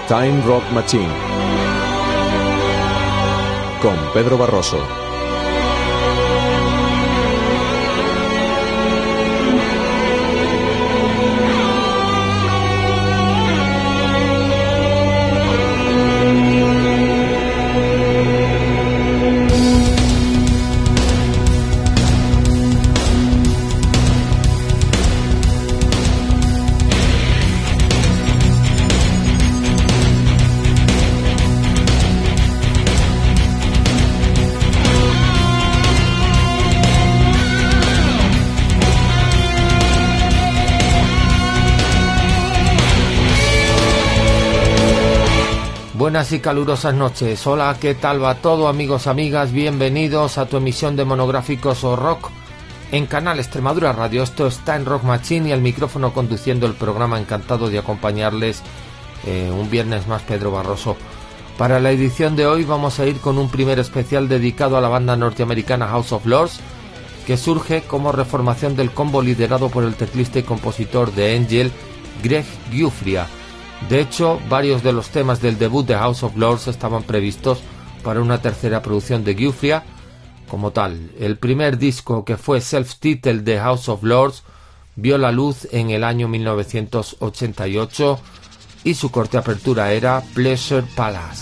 Time Rock Machine con Pedro Barroso. Buenas y calurosas noches. Hola, ¿qué tal va todo, amigos, amigas? Bienvenidos a tu emisión de Monográficos o Rock en Canal Extremadura Radio. Esto está en Rock Machine y al micrófono conduciendo el programa. Encantado de acompañarles un viernes más, Pedro Barroso. Para la edición de hoy vamos a ir con un primer especial dedicado a la banda norteamericana House of Lords, que surge como reformación del combo liderado por el teclista y compositor de Angel, Greg Giuffria. De hecho, varios de los temas del debut de House of Lords estaban previstos para una tercera producción de Giuffria como tal. El primer disco, que fue self-titled de House of Lords, vio la luz en el año 1988 y su corte apertura era Pleasure Palace.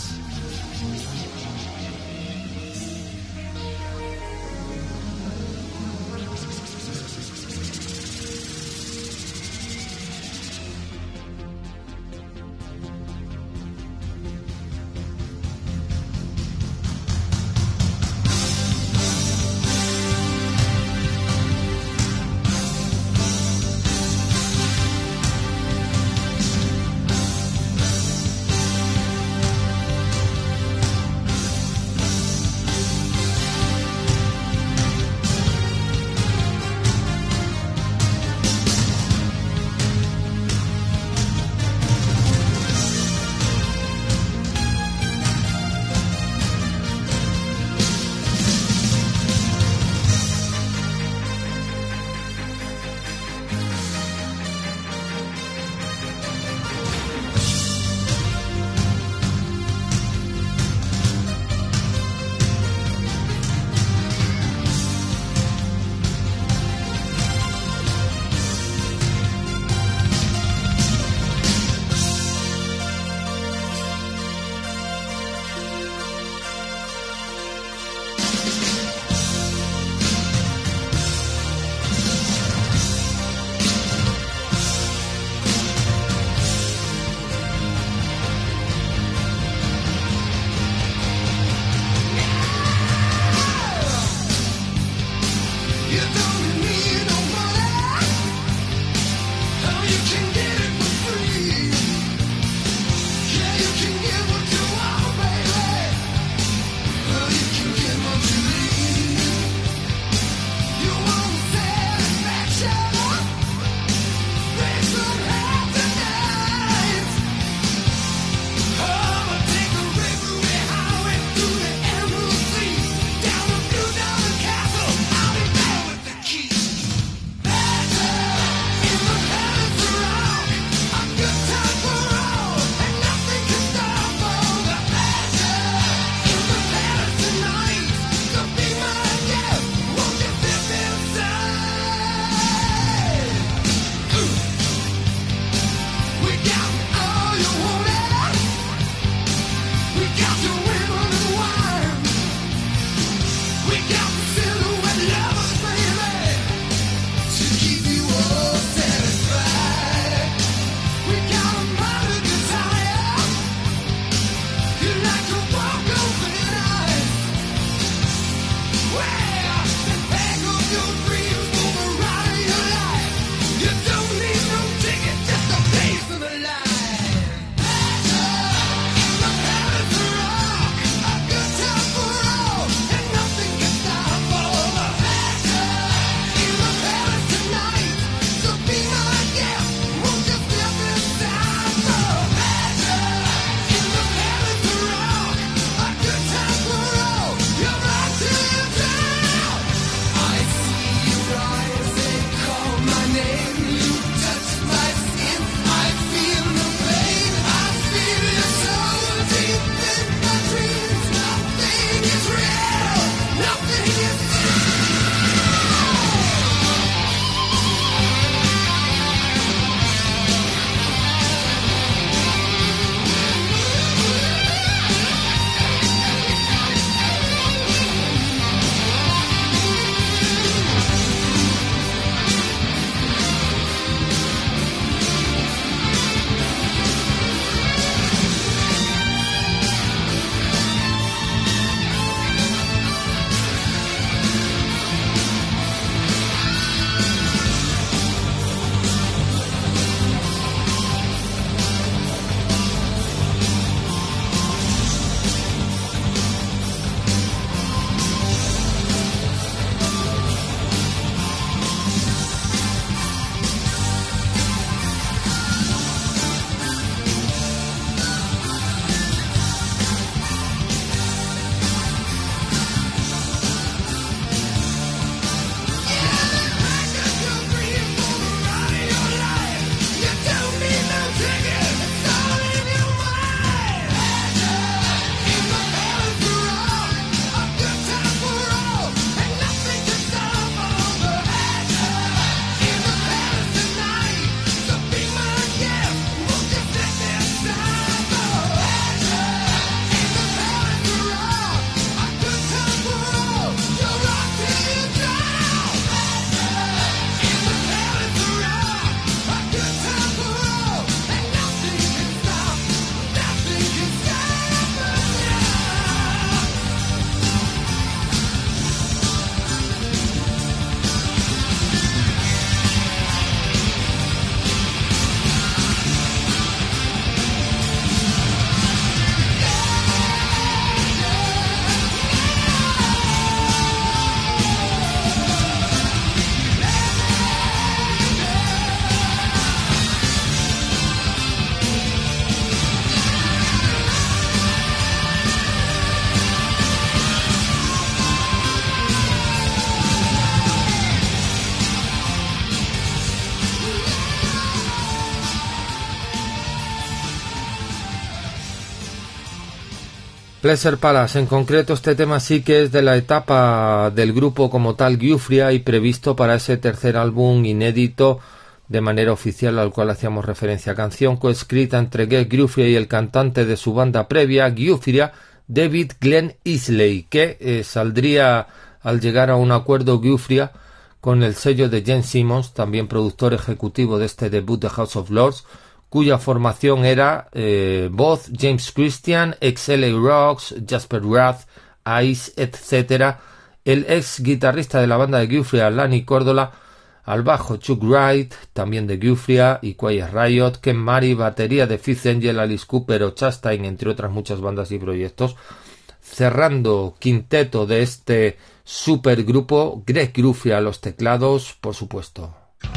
Pleasure Palace, en concreto este tema sí que es de la etapa del grupo como tal Giuffria y previsto para ese tercer álbum inédito de manera oficial al cual hacíamos referencia, canción coescrita entre Gert Giuffria y el cantante de su banda previa, Giuffria, David Glenn Isley, que saldría al llegar a un acuerdo Giuffria con el sello de Gene Simmons, también productor ejecutivo de este debut de House of Lords, cuya formación era voz James Christian, ex LA Rocks, Jasper Wrath, Ice, etc. El ex guitarrista de la banda de Giuffria, Lanny Cordola, al bajo Chuck Wright, también de Giuffria y Quiet Riot, Ken Murray, batería de Fifth Angel, Alice Cooper o Chastain, entre otras muchas bandas y proyectos. Cerrando quinteto de este supergrupo, Gert Giuffria a los teclados, por supuesto.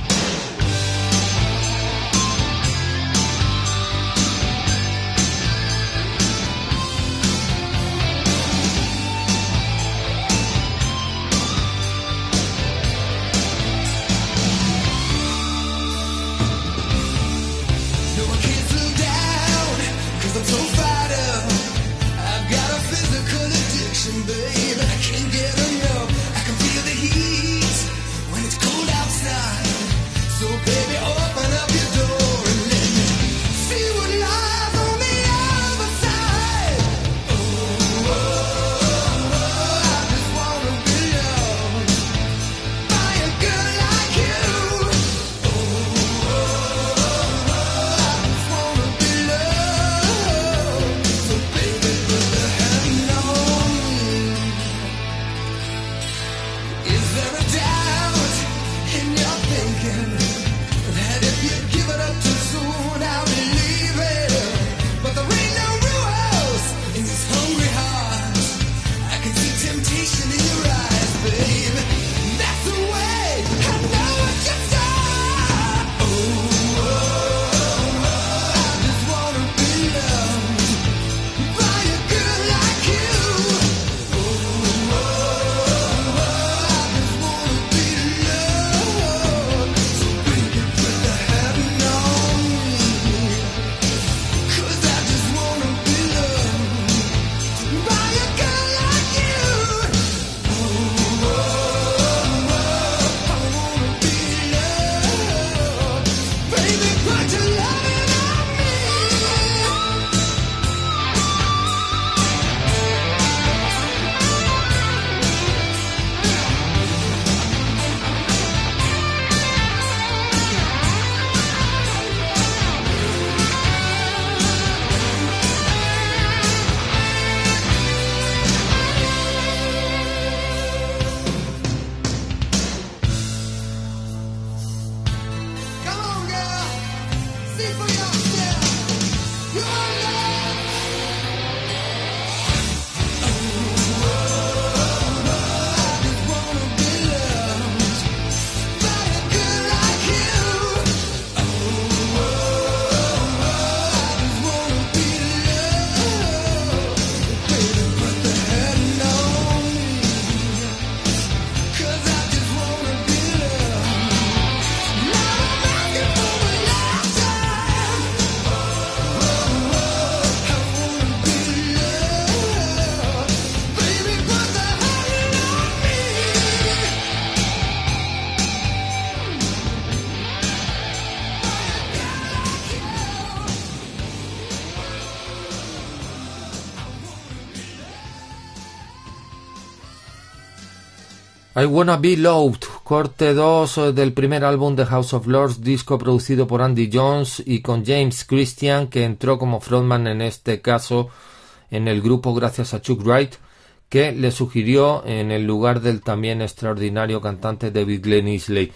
I Wanna Be Loved, corte 2 del primer álbum de House of Lords, disco producido por Andy Jones y con James Christian, que entró como frontman en este caso en el grupo gracias a Chuck Wright, que le sugirió en el lugar del también extraordinario cantante David Glenn Isley.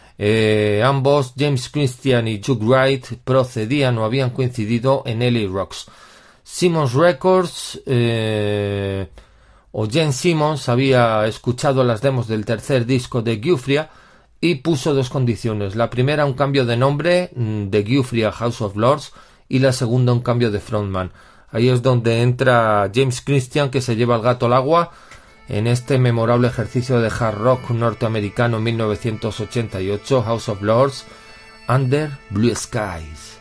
Ambos, James Christian y Chuck Wright, procedían o habían coincidido en LA Rocks. Simmons Records o Gene Simmons había escuchado las demos del tercer disco de Giuffria y puso dos condiciones. La primera, un cambio de nombre de Giuffria a House of Lords, y la segunda, un cambio de frontman. Ahí es donde entra James Christian, que se lleva el gato al agua en este memorable ejercicio de hard rock norteamericano en 1988, House of Lords, Under Blue Skies.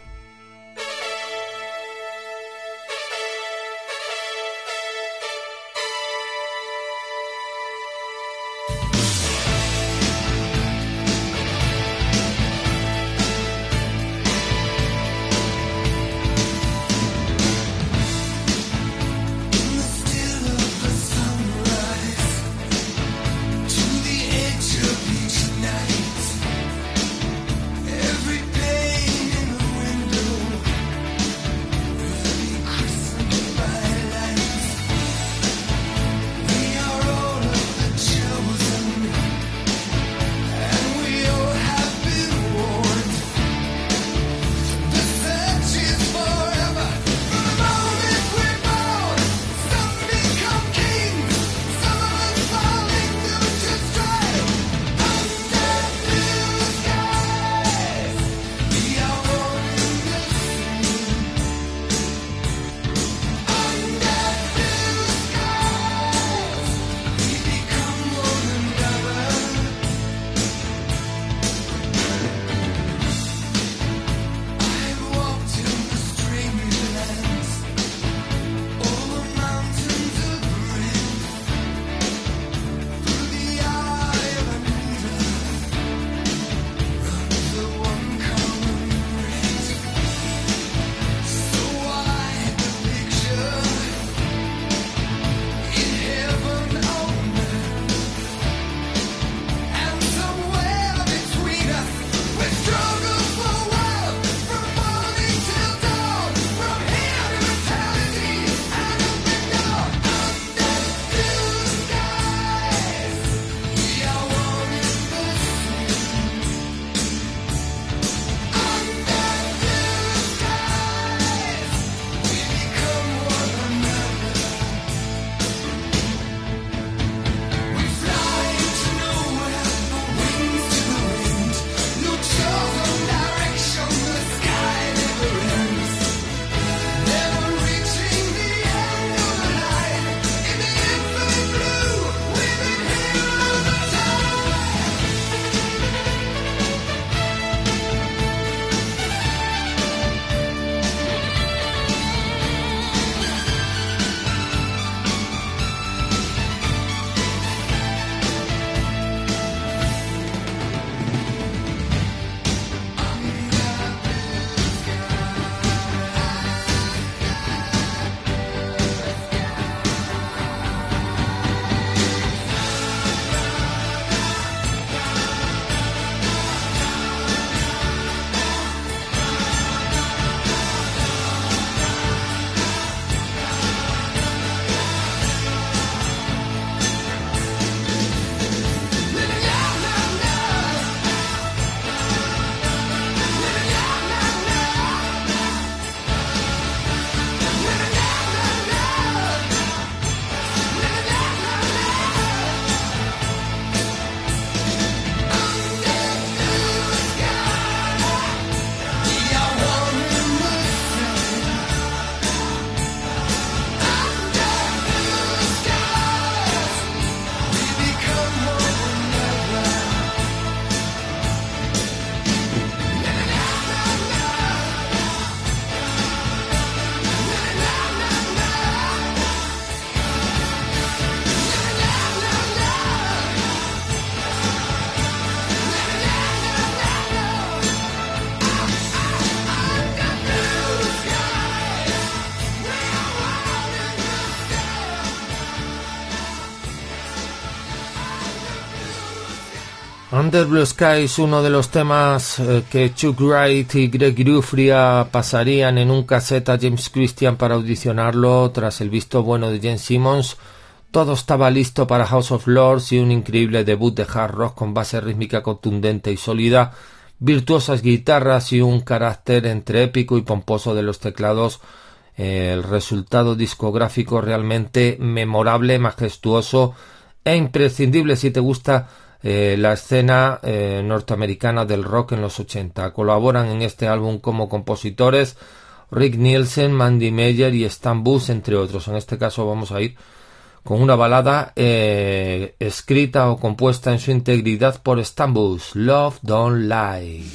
Under Blue Sky es uno de los temas que Chuck Wright y Greg Giuffria pasarían en un cassette a James Christian para audicionarlo tras el visto bueno de Gene Simmons. Todo estaba listo para House of Lords y un increíble debut de hard rock con base rítmica contundente y sólida, virtuosas guitarras y un carácter entre épico y pomposo de los teclados. El resultado discográfico realmente memorable, majestuoso e imprescindible si te gusta la escena norteamericana del rock en los 80. Colaboran en este álbum como compositores Rick Nielsen, Mandy Meyer y Stan Bush, entre otros. En este caso vamos a ir con una balada escrita o compuesta en su integridad por Stan Bush, Love Don't Lie.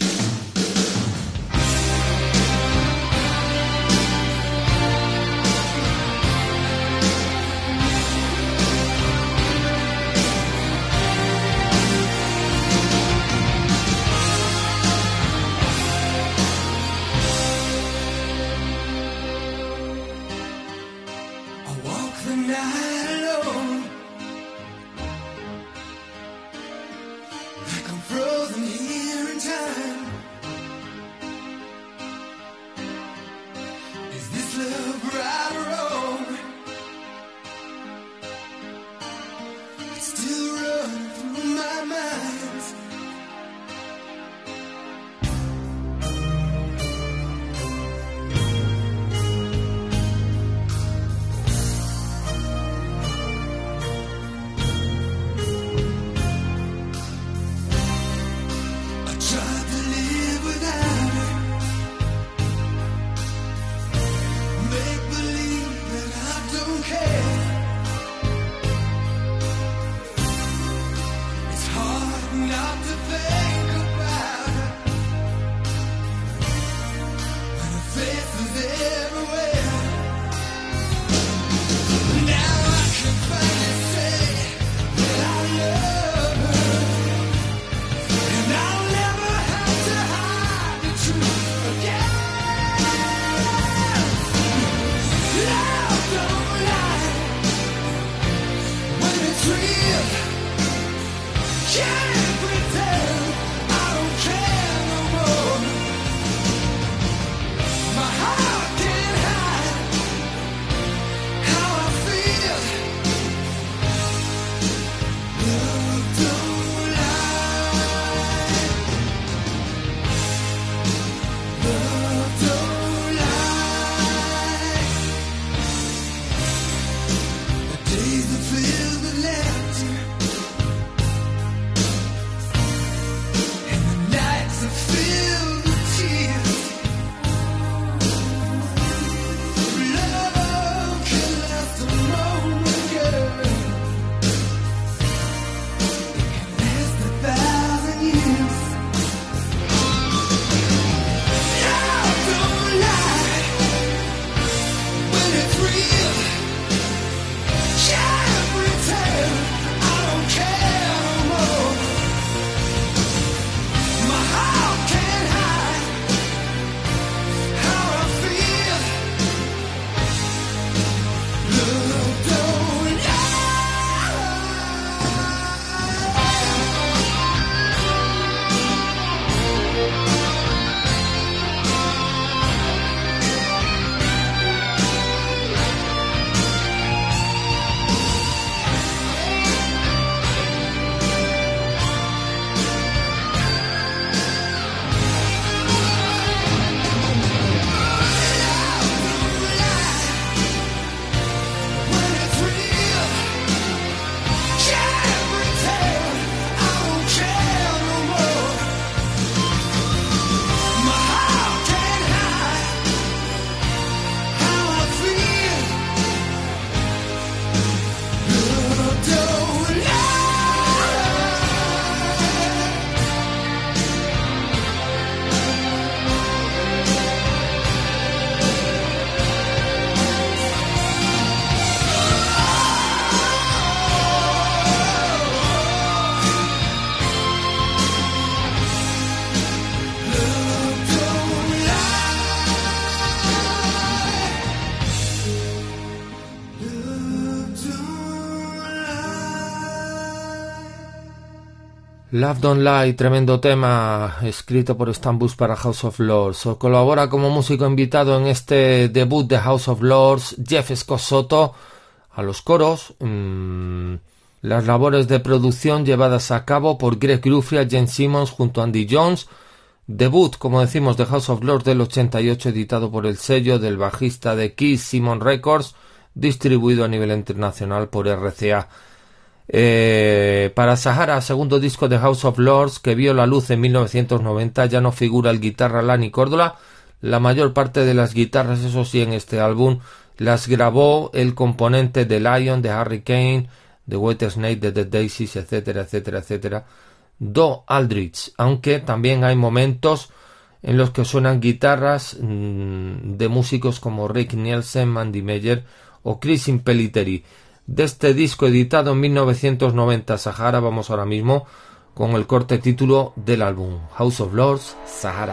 Frozen here in time. Love Don't Lie, tremendo tema escrito por Stan Bush para House of Lords. Colabora como músico invitado en este debut de House of Lords Jeff Scott Soto a los coros. Las labores de producción llevadas a cabo por Greg Gruffrey, Gene Simmons junto a Andy Jones. Debut, como decimos, de House of Lords del 88, editado por el sello del bajista de Kiss, Simon Records, distribuido a nivel internacional por RCA. Para Sahara, segundo disco de House of Lords, que vio la luz en 1990, ya no figura el guitarra Lanny Cordula. La mayor parte de las guitarras, eso sí, en este álbum las grabó el componente de Lion, de Hurricane, de Whitesnake, de The Daisies, etcétera, etcétera, etcétera, Do Aldrich, aunque también hay momentos en los que suenan guitarras de músicos como Rick Nielsen, Mandy Meyer o Chris Impellitteri. De este disco editado en 1990, Sahara, vamos ahora mismo con el corte título del álbum, House of Lords, Sahara.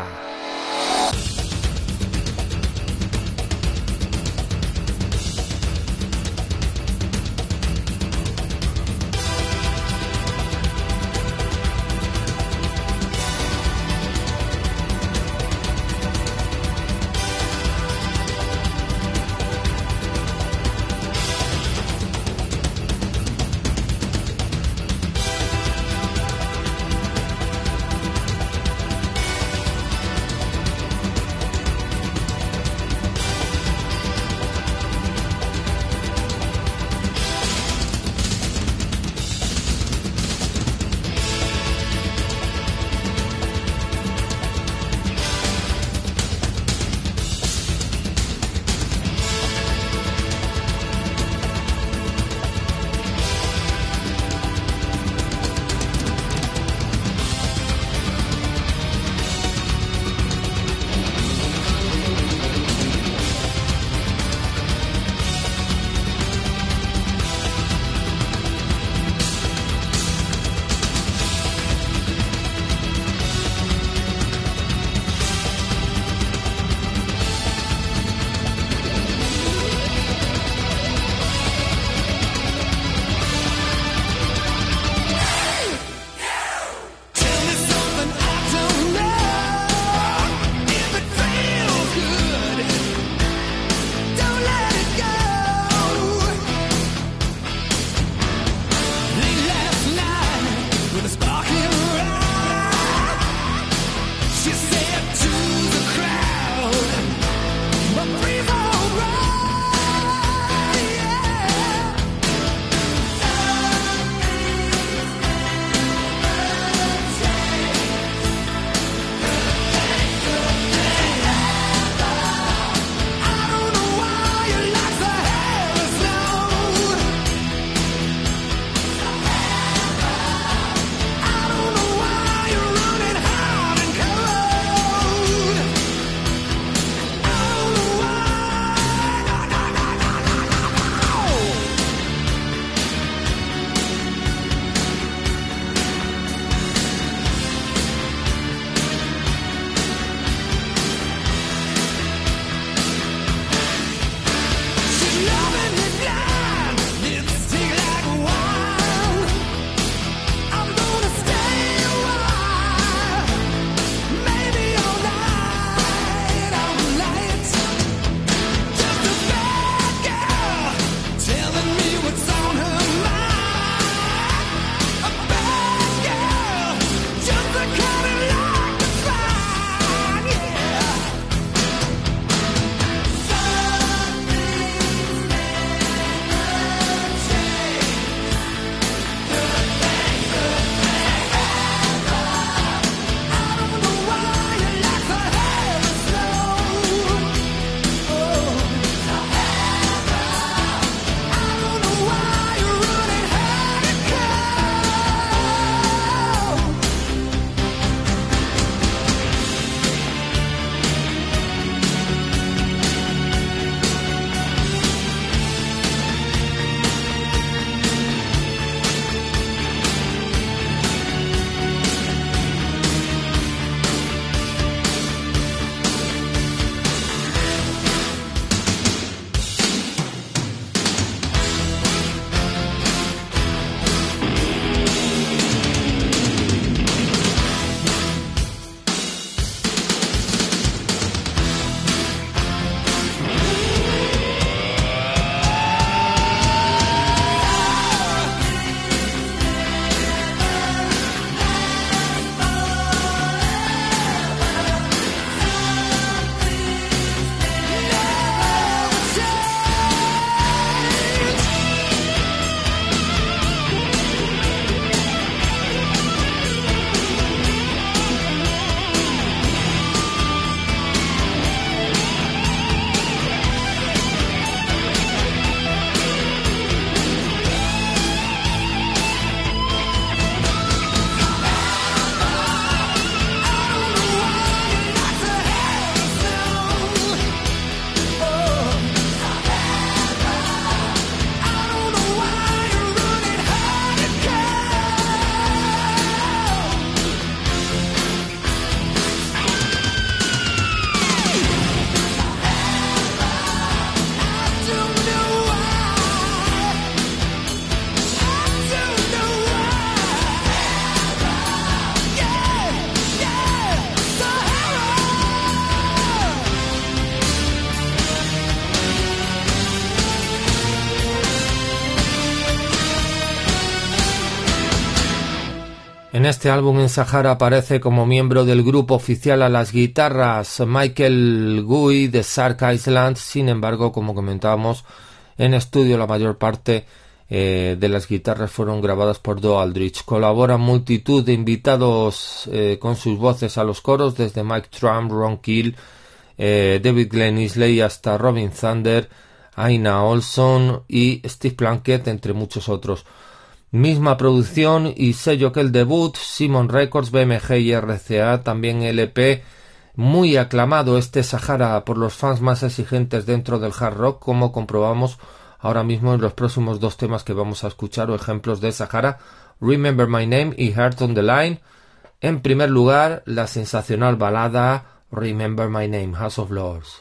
En este álbum en Sahara aparece como miembro del grupo oficial a las guitarras Michael Guy de Sark Island. Sin embargo, como comentábamos, en estudio la mayor parte de las guitarras fueron grabadas por Doug Aldrich. Colaboran multitud de invitados con sus voces a los coros, desde Mike Trump, Ron Keel, David Glenn Isley hasta Robin Thunder, Aina Olson y Steve Plunkett, entre muchos otros. Misma producción y sello que el debut, Simon Records, BMG y RCA, también LP, muy aclamado este Sahara por los fans más exigentes dentro del hard rock, como comprobamos ahora mismo en los próximos dos temas que vamos a escuchar o ejemplos de Sahara, Remember My Name y Heart on the Line. En primer lugar, la sensacional balada Remember My Name, House of Lords.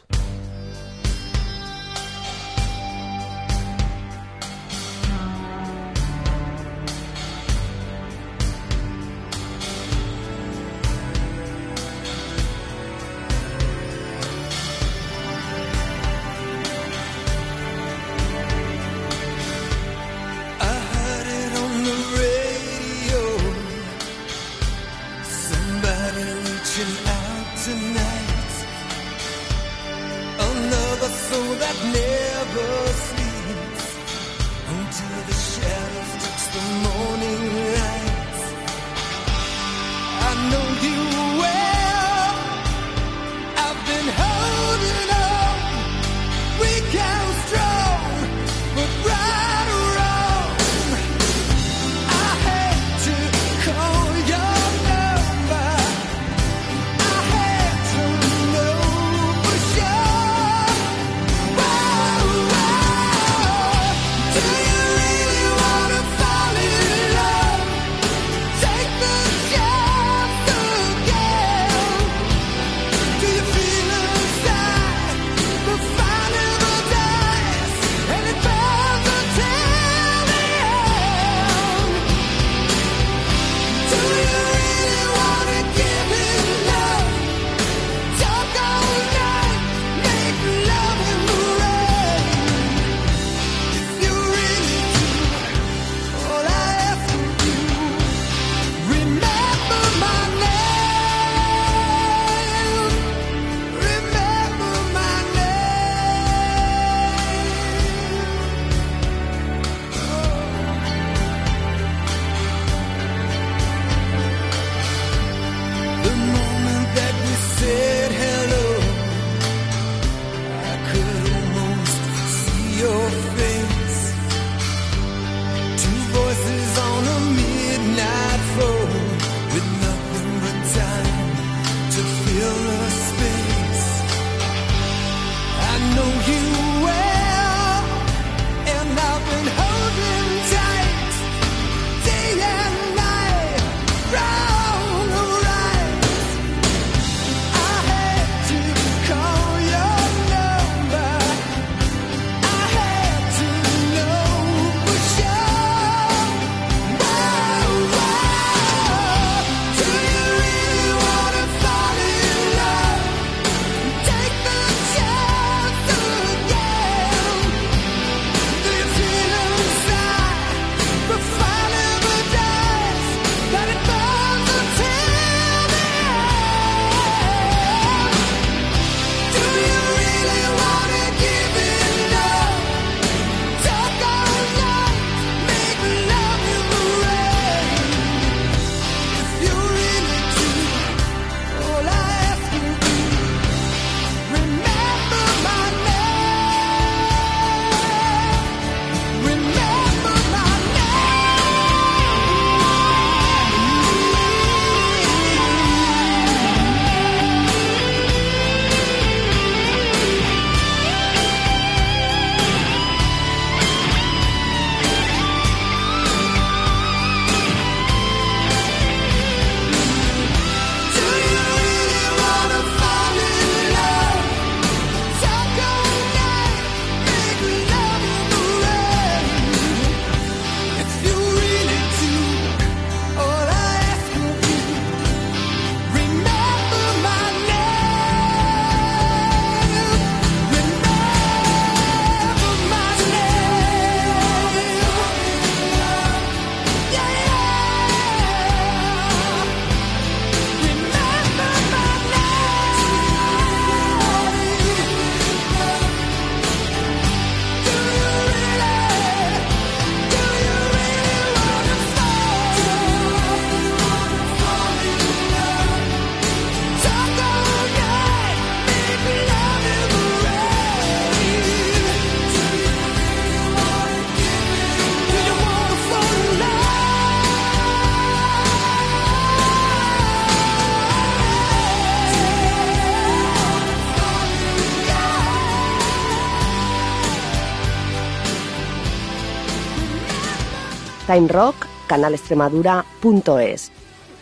Do you really wanna fall in Time Rock, canalextremadura.es.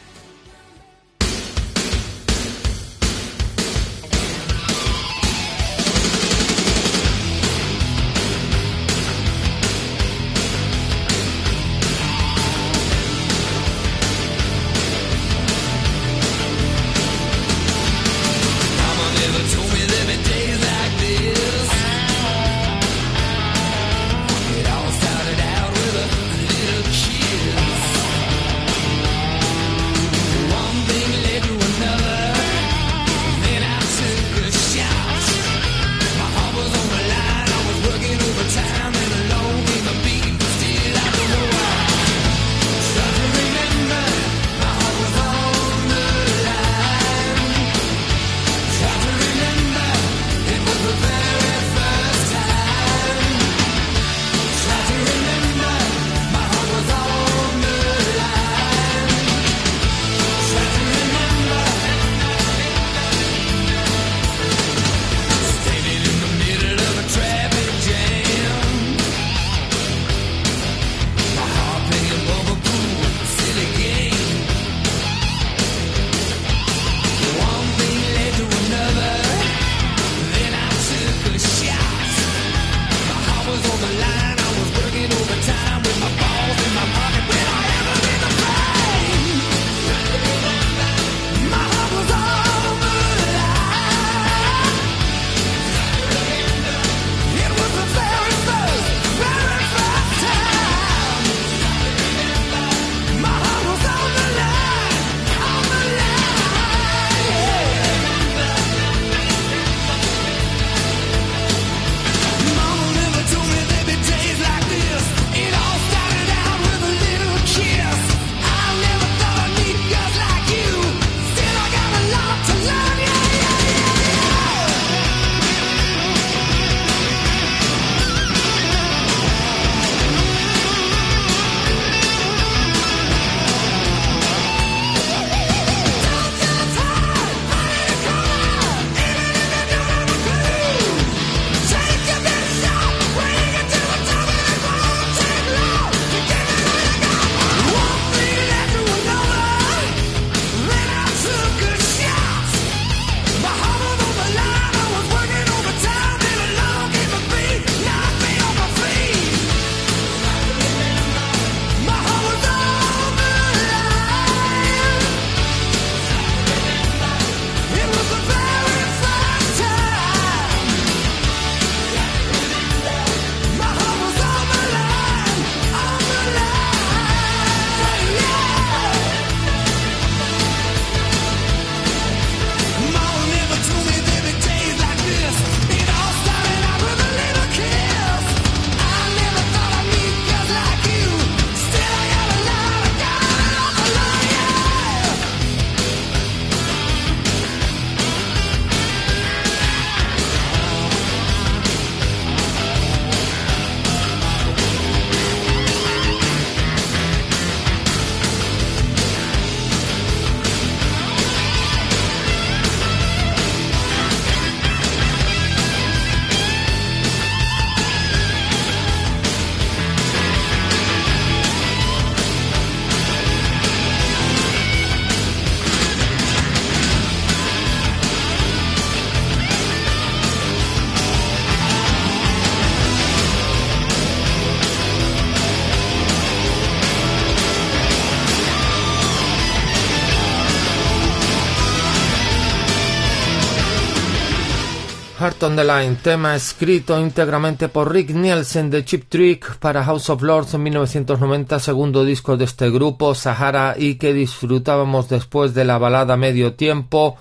Heart on the Line, tema escrito íntegramente por Rick Nielsen de Cheap Trick para House of Lords en 1990, segundo disco de este grupo, Sahara, y que disfrutábamos después de la balada Medio Tiempo,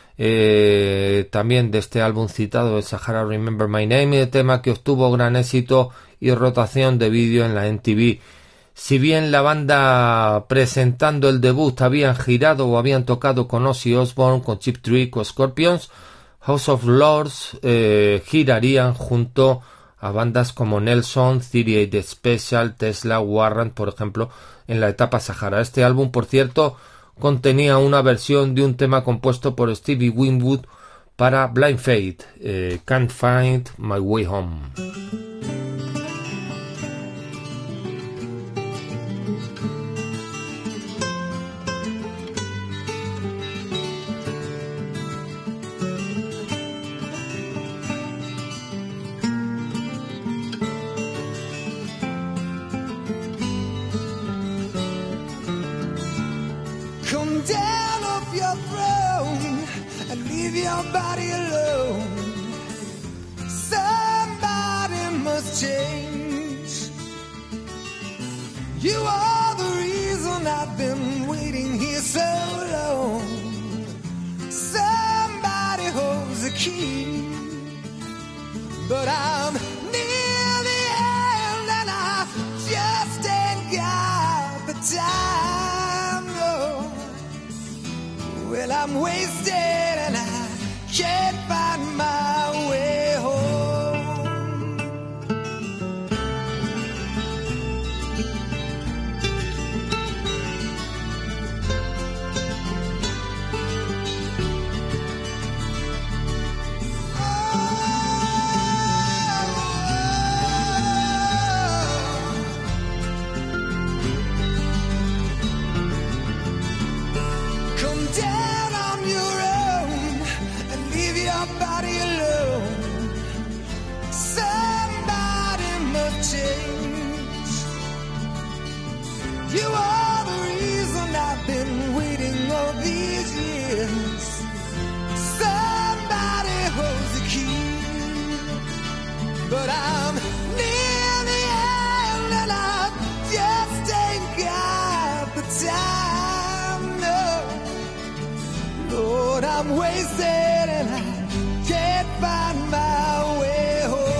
también de este álbum citado de Sahara, Remember My Name, tema que obtuvo gran éxito y rotación de vídeo en la MTV. Si bien la banda presentando el debut habían girado o habían tocado con Ozzy Osbourne, con Cheap Trick o Scorpions, House of Lords girarían junto a bandas como Nelson, 38 Special, Tesla, Warrant, por ejemplo, en la etapa Sahara. Este álbum, por cierto, contenía una versión de un tema compuesto por Stevie Winwood para Blind Faith, Can't Find My Way Home. change. You are the reason I've been waiting here so long. Somebody holds the key, but I'm near the end and I just ain't got the time. No. Well, I'm wasted and I can't find my way home. You are the reason I've been waiting all these years. Somebody holds the key, but I'm near the end and I just ain't got the time. No, Lord, I'm wasted and I can't find my way home.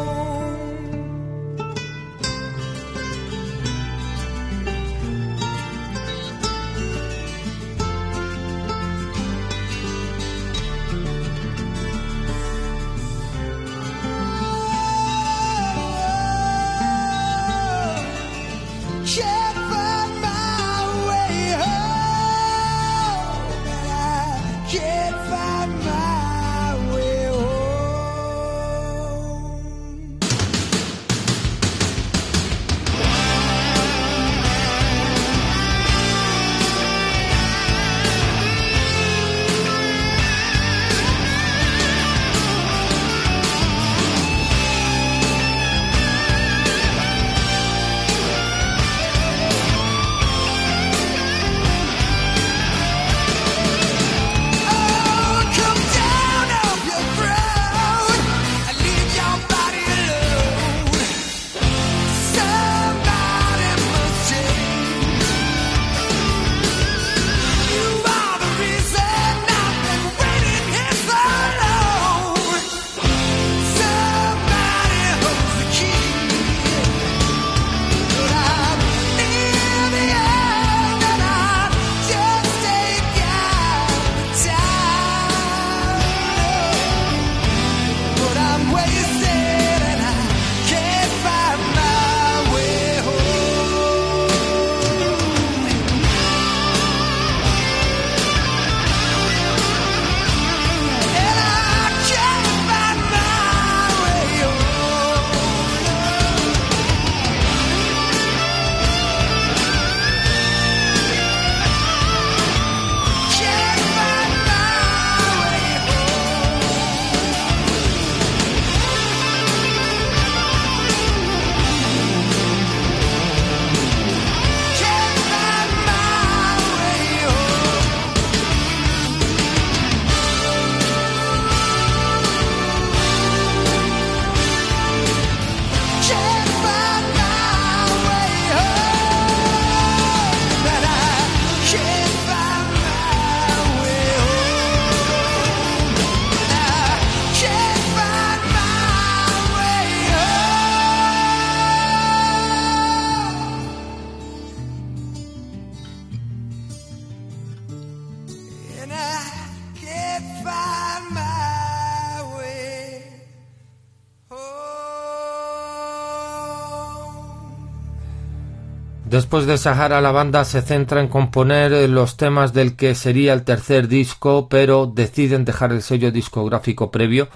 Después de Sahara, la banda se centra en componer los temas del que sería el tercer disco, pero deciden dejar el sello discográfico previo.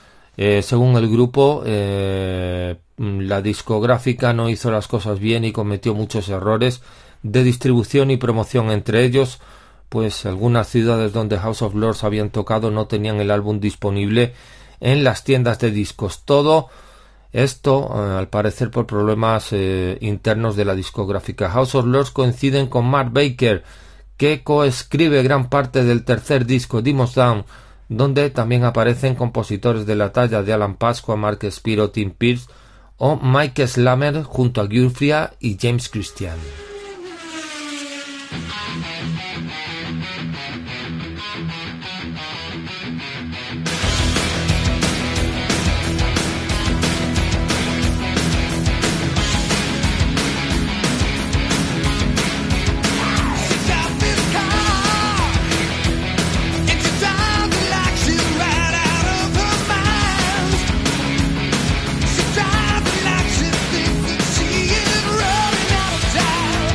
Según el grupo, la discográfica no hizo las cosas bien y cometió muchos errores de distribución y promoción. Entre ellos, pues algunas ciudades donde House of Lords habían tocado no tenían el álbum disponible en las tiendas de discos. Todo esto, al parecer, por problemas internos de la discográfica. House of Lords coinciden con Mark Baker, que coescribe gran parte del tercer disco, Demons Down, donde también aparecen compositores de la talla de Alan Pasqua, Mark Spiro, Tim Pierce o Mike Slammer junto a Giuffria y James Christian. She is running out of time.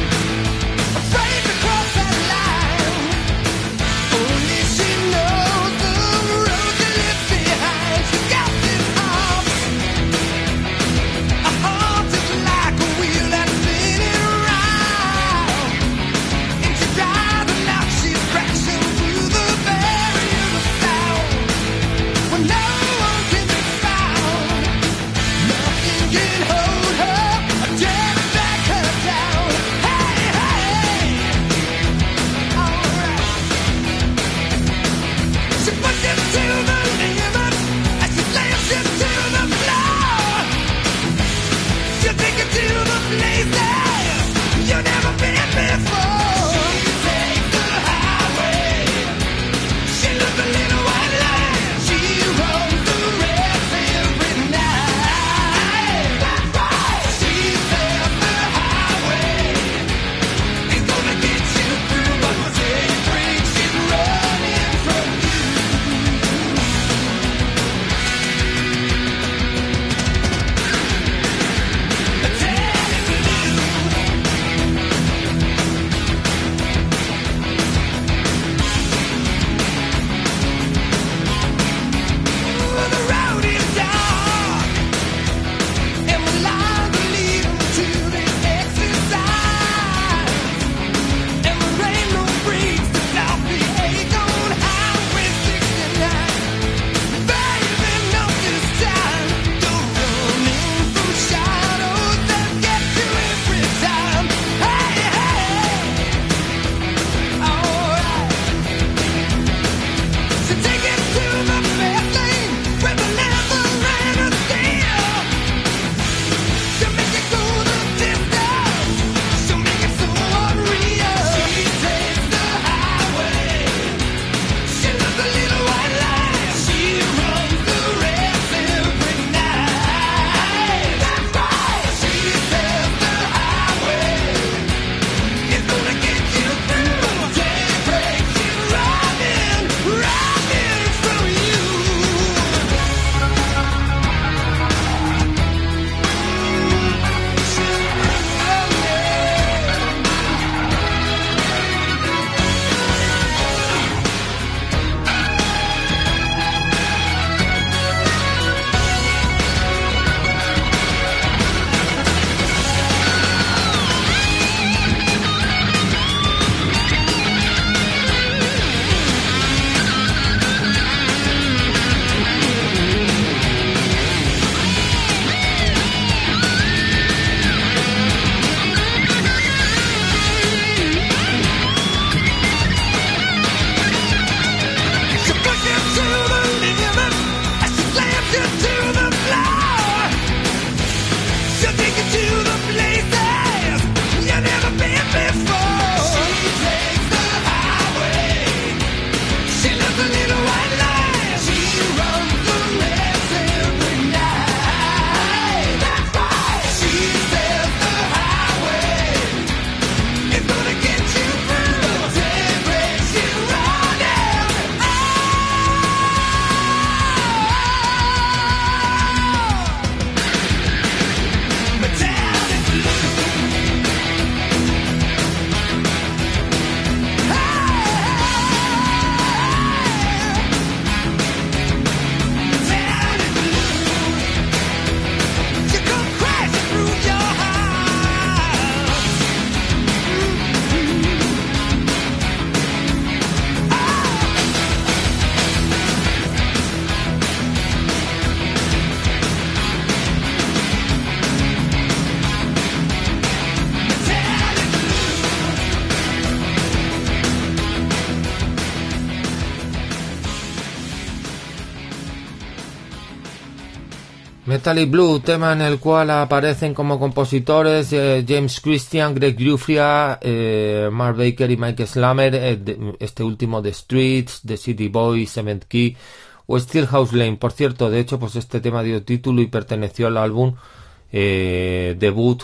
Metallic Blue, tema en el cual aparecen como compositores James Christian, Greg Giuffria, Mark Baker y Mike Slammer, este último de Streets, The City Boys, Cement Key o Steelhouse Lane. Por cierto, de hecho, pues este tema dio título y perteneció al álbum debut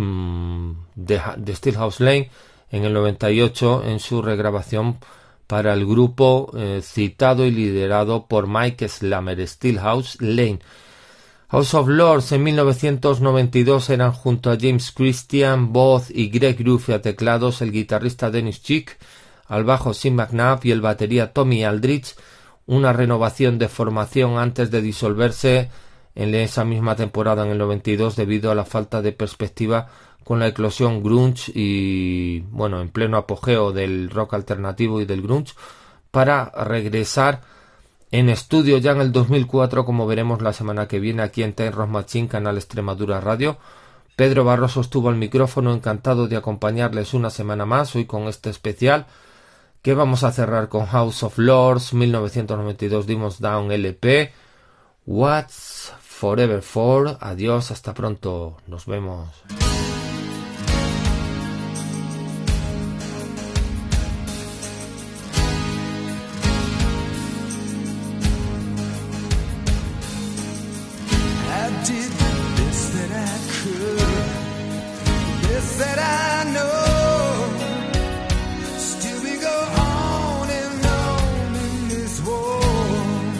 de Steelhouse Lane en el 98 en su regrabación para el grupo citado y liderado por Mike Slammer, Steelhouse Lane. House of Lords en 1992 eran junto a James Christian, voz, y Greg Giuffria, teclados, el guitarrista Dennis Chick, al bajo Sim McNabb y el batería Tommy Aldrich, una renovación de formación antes de disolverse en esa misma temporada en el 92 debido a la falta de perspectiva con la eclosión grunge y, bueno, en pleno apogeo del rock alternativo y del grunge, para regresar en estudio ya en el 2004, como veremos la semana que viene aquí en Time Rock Machine, canal Extremadura Radio. Pedro Barroso estuvo al micrófono, encantado de acompañarles una semana más, hoy con este especial, que vamos a cerrar con House of Lords, 1992 dimos Down LP, What's Forever For. Adiós, hasta pronto, nos vemos. That I know, still we go on and on in this war.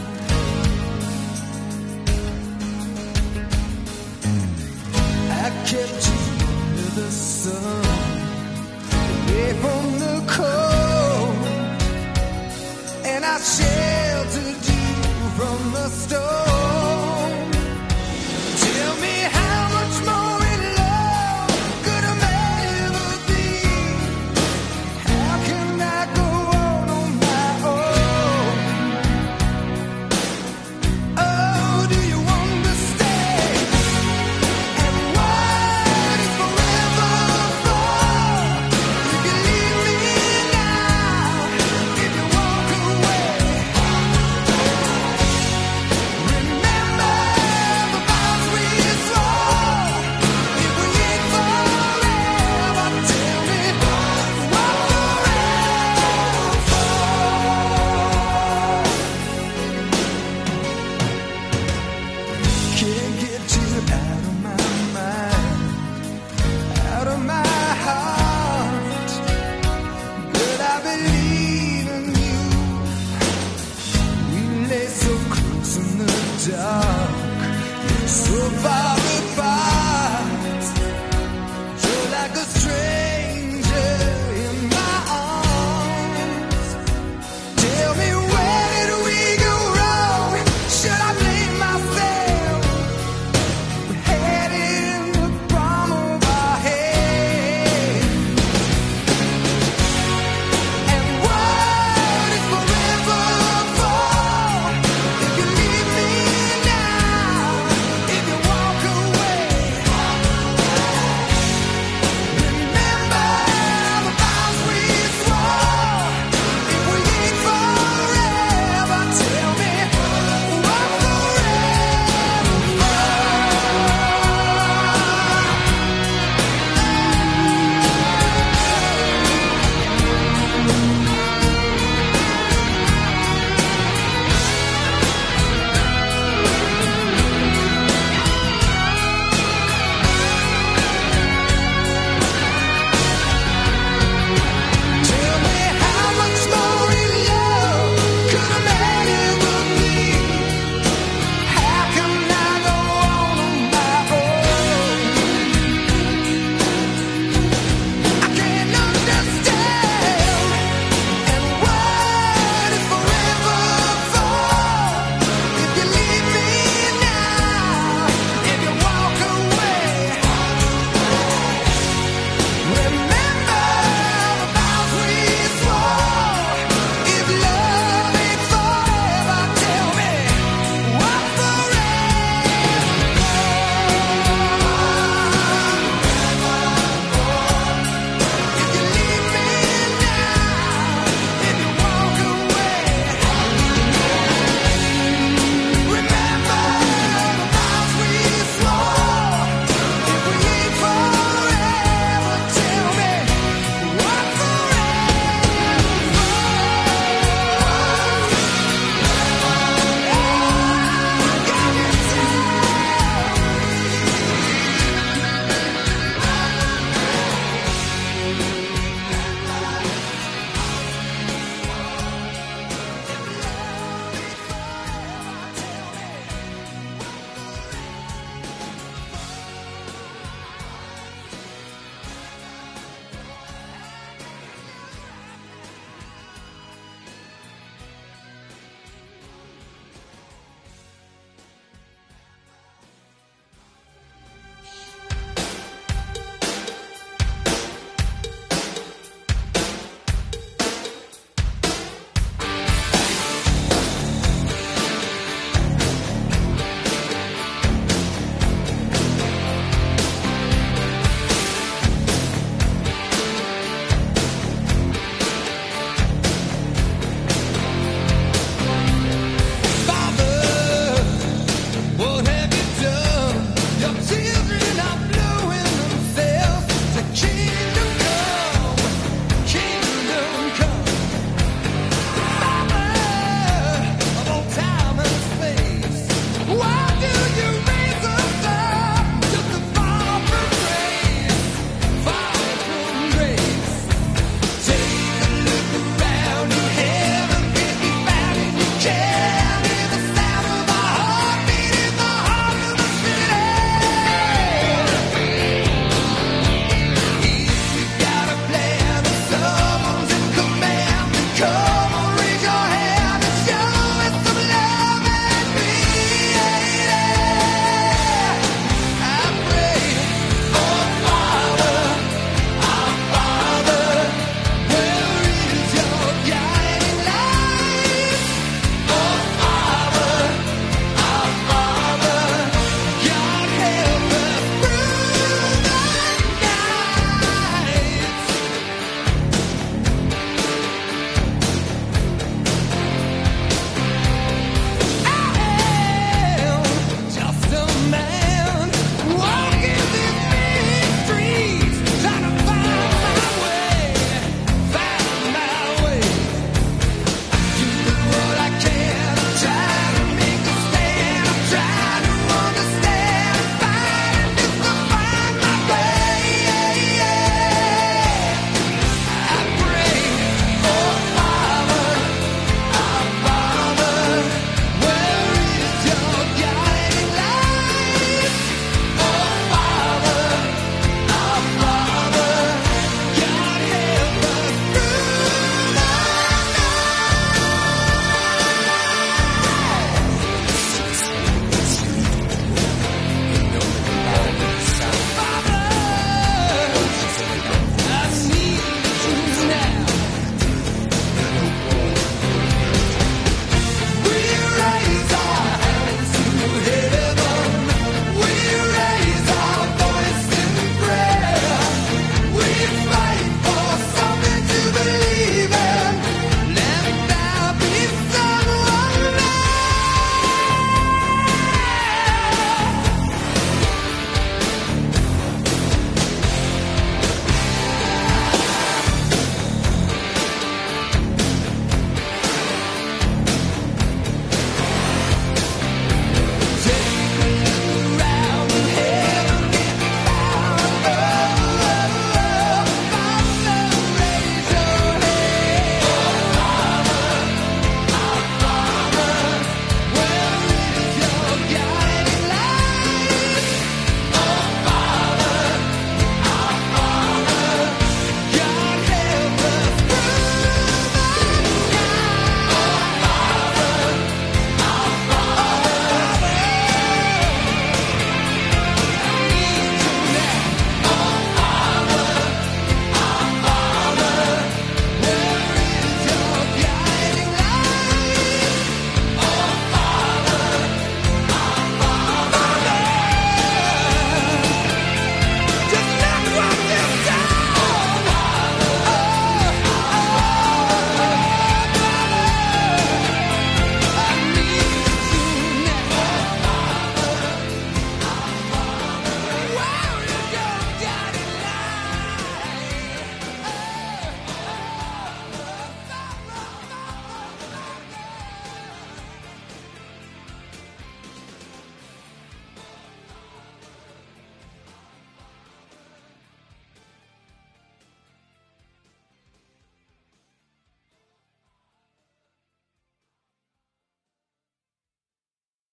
I kept you under the sun, away from the cold, and I sheltered you from the storm. Tell me how much more dark, so far